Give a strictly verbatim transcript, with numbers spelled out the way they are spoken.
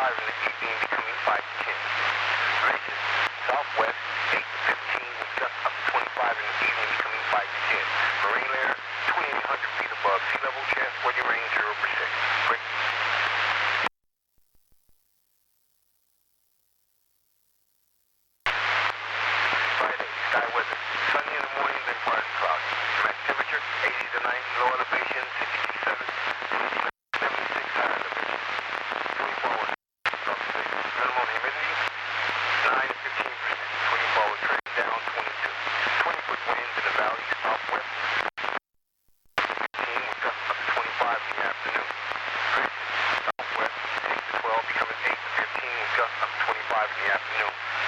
twenty-five in the evening, becoming five to ten. Gracious, southwest, eight to fifteen, with gusts up to twenty-five in the evening, becoming five to ten. Marine layer, twenty-eight hundred feet above sea level, chance for your rain zero percent. Break. Friday, sky weather. Sunny in the morning, then partly cloudy. Max temperature, eighty to ninety, low elevation, sixty-seven, seventy-six high elevation. twenty-four hours, south-six. Minimum humidity, nine to fifteen percent. twenty-four hour trend down, twenty-two. twenty foot winds in the valley, southwest. fifteen with gusts up to twenty-five in the afternoon. Gracious, southwest, six to twelve, becoming eight to fifteen with gusts up to twenty-five in the afternoon.